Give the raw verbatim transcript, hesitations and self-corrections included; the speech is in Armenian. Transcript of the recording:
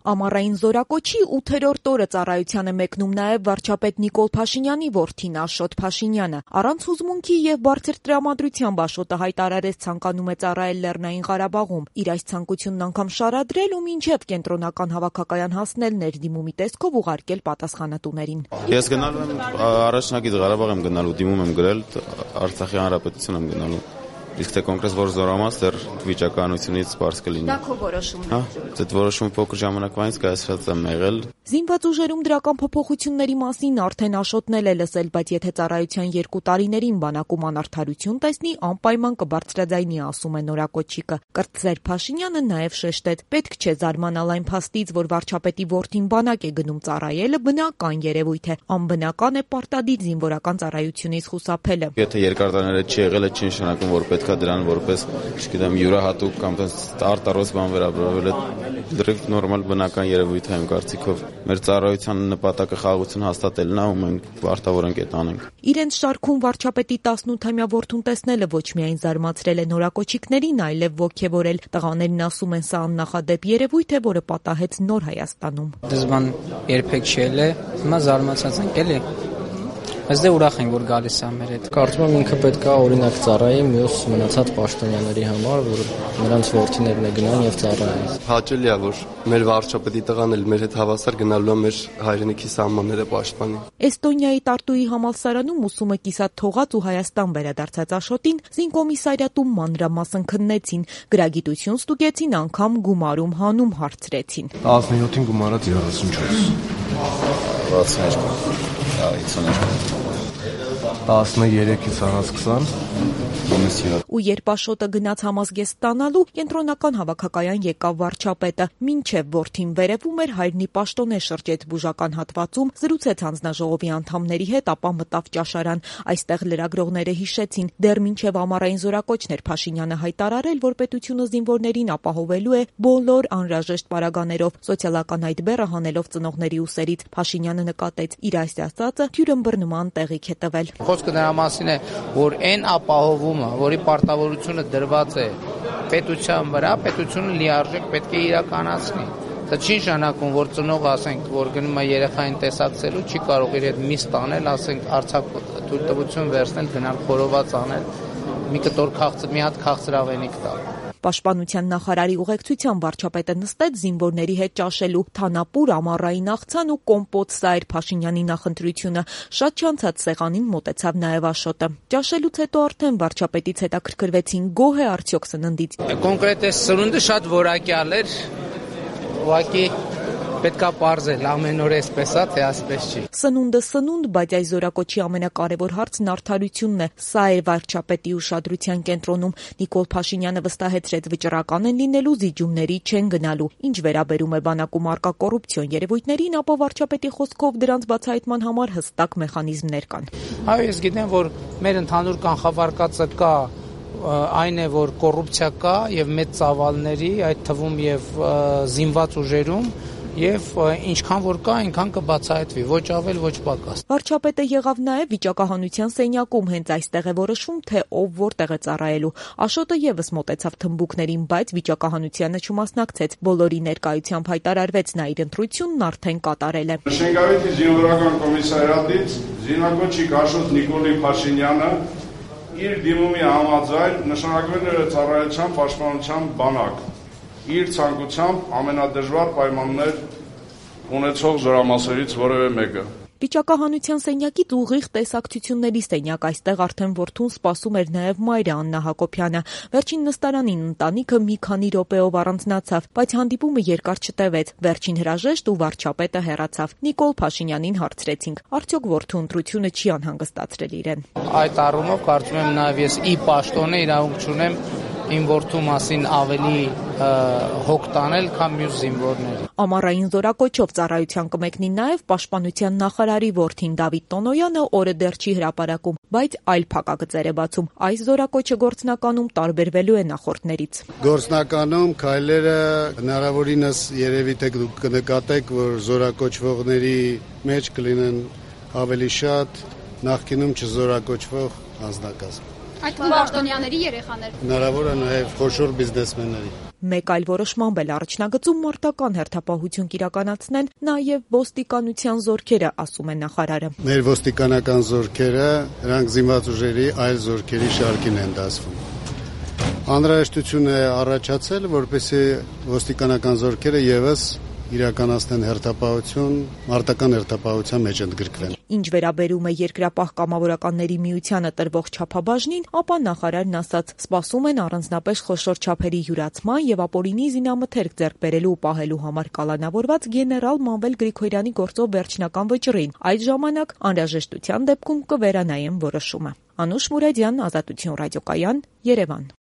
Ամառային զորակոչի ութերորդ օրը ծառայության է մեկնում նաև վարչապետ Նիկոլ Փաշինյանի որդին Աշոտ Փաշինյանը։ Առանց հուզմունքի եւ բարձր տրամադրությամբ Աշոտը հայտարարեց ցանկանում է ծառայել Լեռնային Ղարաբաղում։ Իր այս ցանկությունն անգամ շարադրել ու մինչև կենտրոնական հավաքակայան հասնել ներդիմումի տեսքով ուղարկել պատասխանատուներին։ Ես գնալու եմ առաջնակից Ղարաբաղ եմ գնալու, դիմում եմ գրել, Արցախի հանրապետություն եմ գնալու։ Իսկ թե կոնկրետ որ զորամաս դեռ վիճակահանությունից բարձ կլինի։ Դա քո որոշումն է։ Հա, այդ որոշումը փոքր ժամանակվանից կայացած եմ եղել։ Զինված ուժերում դրական փոփոխությունների մասին արդեն Աշոտն էլ է լսել, բայց եթե ծառայության երկու տարիներին բանակում անարդարություն տեսնի, անպայման կբարձրաձայնի, ասում է նորակոչիկը։ Կրտսեր Փաշինյանը նաև շեշտեց. պետք չէ զարմանալ այն փաստից, որ վարչապետի որդին բանակ է գնում ծառայելը, բնական երևույթ է, անբնական է պարտադիր զինվորական ծառայությունից խուսափելը։ Եթե երկար տարիներ չի եղել, չի նշանակում, որ պետք է դրան որպես, չգիտեմ, յուրահատուկ կամ արտարոց բան վերաբերվել է, դրիվ նորմալ բնական երևույթ է իմ կարծիքով։ Մեր ծառայության նպատակը խաղաղություն հաստատելն է, ու մենք պարտավոր ենք այդ անենք։ Իրենց շարքում վարչապետի տասնութամյա որդուն տեսնելը ոչ միայն զարմացրել է նորակոչիկներին, այլև ոգևորել։ Տղաներն ասում են, սա աննախադեպ երևույթ է, որը պատահեց նոր Հայաստանում։ Դժվար երբեք չի եղել, հիմա զարմացած ենք էլի։ Բայց դե ուրախ ենք, որ գալիս է մեր հետ։ Կարծում եմ ինքը պետք է օրինակ ծառայի մյուս մնացած պաշտոնյաների համար, որ նրանց որդիներն է գնան եւ ծառայեն։ Հաճելի է, որ մեր վարչապետի տղան էլ մեր հետ հավասար գնալու է մեր հայրենիքի սահմանները պաշտպանի։ Էստոնիայի Տարտուի համալսարանում ուսումը կիսատ թողած ու Հայաստան վերադարձած Աշոտին զինկոմիսարիատում մանրամասն քննեցին, գրագիտություն ստուգեցին, անգամ գումարում հանում հարցրեցին։ տասնյոթին գումարած երեսունչորս։ վաթսունհինգ տասներեքից առած քսան Ու երբ Աշոտը գնաց համազգեստ ստանալու, կենտրոնական հավաքակայան եկավ վարչապետը։ Մինչև որդին վերևում էր, հայրնի պաշտոնե շրջեց բուժական հատվածում, զրուցեց հանձնաժողովի անդամների հետ, ապա մտավ ճաշարան։ Այստեղ լրագրողները հիշեցին, դեռ մինչև ամառային զորակոչն էր Փաշինյանը հայտարարել, որ պետությունը զինվորներին ապահովելու է բոլոր անհրաժեշտ պարագաներով։ Սոցիալական այդ բեռը հանելով ծնողների ուսերից Փաշինյանը նկատեց, իր այս ասածը թյուրըմբռնման տեղիք է տվել։ Խոսքը նրա մասին է, որ այն ապահովումը, որի պարտավորությունը դրված է պետության վրա, պետությունը լիարժեք պետք է իրականացնի։ Դա չի նշանակում, որ ծնողը, ասենք, որ գնում է երեխային տեսակցելու, չի կարող իր հետ միս տանել, ասենք, Արցախ թույլտվություն վերցնել, գնալ խորոված անել, մի կտոր քաղցր, մի հատ քաղցրավենիք տալ։ Պաշտպանության նախարարի ուղեկցությամբ վարչապետը նստեց զինվորների հետ ճաշելու, թանապուր, ամառային աղցան ու կոմպոտ, սա էր Փաշինյանի նախընտրությունը։ Շատ չանցած սեղանին մոտեցավ նաև Աշոտը։ Ճաշելուց հետո արդեն վարչապետից հետաքրքրվեցին, գոհ է արդյոք սննդից։ Կոնկրետ է սնունդը շատ որակյալ էր, ուղղակի պետք է պարզել ամեն օր էսպես է, թե ասպես չի։ Սնունդը սնունդ, բայց այս զորակոչի ամենակարևոր հարցն արդարությունն է։ Սա է վարչապետի ուշադրության կենտրոնում։ Նիկոլ Փաշինյանը վստահեցրեց, վճռական են լինելու, զիջումների չեն գնալու։ Ինչ վերաբերում է բանակում առկա կոռուպցիոն երևույթներին, ապա վարչապետի խոսքով դրանց բացահայտման համար հստակ մեխանիզմներ կան։ Այո, ես գիտեմ, որ մեր ընդհանուր կանխավարկածը կա, այն է, որ կոռուպցիա կա եւ մեծ ծավալների, այդ թվում եւ զինված ուժերում, եւ ինչքան որ կա, այնքան կբացահայտվի, ոչ ավել, ոչ պակաս։ Վարչապետը եղավ նաև վիճակահանության սենյակում, հենց այստեղ է որոշվում, թե ով որտեղ է ծառայելու։ Աշոտը եւս մոտեցավ թմբուկներին, բայց վիճակահանությանը չմասնակցեց։ Բոլորի ներկայությամբ հայտարարվեց, նա իր ընտրությունն արդեն կատարել է։ Շենգավիթի զինվորական կոմիսարիատից զինակոչիկ Աշոտ Նիկոլի Փաշինյանը իր դիմումի համաձայն նշանակվել է ծառայության պաշտպանության բանակ։ Իր ցանկությամբ ամենադժվար պայմաններ ունեցող զորամասերից որևէ մեկը։ Վիճակահանության սենյակից ուղիղ տեսակցությունների սենյակ, այստեղ արդեն որդուն սպասում էր նաև մայրը Աննա Հակոբյանը։ Վերջին նստարանին ընտանիքը մի քանի րոպեով առանձնացավ, բայց հանդիպումը երկար չտևեց։ Վերջին հրաժեշտ ու վարչապետը հեռացավ։ Նիկոլ Փաշինյանին հարցրեցինք, արդյոք որդու ընտրությունը չի անհանգստացրել իրեն։ Այդ առումով կարծում եմ նաև ես ի պաշտոնե իրավունք չունեմ իմ որդու մասին ավելի հոգ տանել, քան մյուս զինվորները։ Ամառային զորակոչով ծառայության կմեկնի նաև պաշտպանության նախարարի որդին Դավիթ Տոնոյանը, օրը դեռ չի հրապարակում, բայց այլ փակագծեր է բացում։ Այս զորակոչը գործնականում տարբերվելու է նախորդներից։ Գործնականում քայլերը հնարավորինս երևի թե դուք կնկատեք, որ զորակոչվողների մեջ կլինեն ավելի շատ նախկինում չզորակոչվող անձնակազմ։ Այդ պաշտոնյաների երեխաներ։ Հնարավոր է նաև խոշոր բիզնեսմենների։ Մեկ այլ որոշմամբ էլ առաջնագծում մարտական հերթապահություն կիրականացնեն նաև ոստիկանության զորքերը, ասում է նախարարը։ Մեր ոստիկանական զորքերը նրանք զինված ուժերի այլ զորքերի շարքին են դասվում։ Անհրաժեշտություն է առաջացել, որպեսզի ոստիկանական զորքերը եւս իրականացնեն հերթապահություն, մարտական հերթապահության մեջ ընդգրկվեն։ Ինչ վերաբերում է Երկրապահ կամավորականների միությանը տրվող չափաբաժնին, ապա նախարարն ասաց, սպասում են առանձնապես խոշոր չափերի յուրացման եւ ապօրինի զինամթերք ձեռք բերելու ու պահելու համար կալանավորված գեներալ Մանվել Գրիգորյանի գործով վերջնական վճռին։ Այդ ժամանակ անհրաժեշտության դեպքում կվերանայեն որոշումը։ Անուշ Մուրադյան, Ազատություն ռադիոկայան, Երևան։